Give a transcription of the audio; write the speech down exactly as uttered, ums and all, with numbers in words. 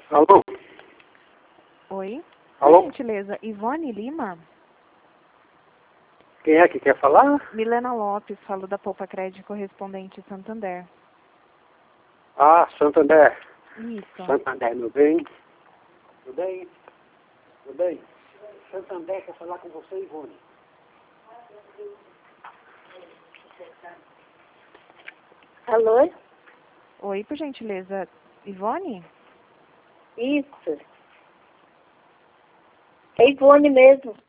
Alô? Oi? Alô? Por gentileza, Ivone Lima? Quem é que quer falar? Milena Lopes, falo da Poupa Crédito Correspondente Santander. Ah, Santander. Isso. Santander, meu bem. Tudo bem? Tudo bem? Santander quer falar com você, Ivone. Alô? Oi, por gentileza, Ivone? Isso. É Ivone mesmo.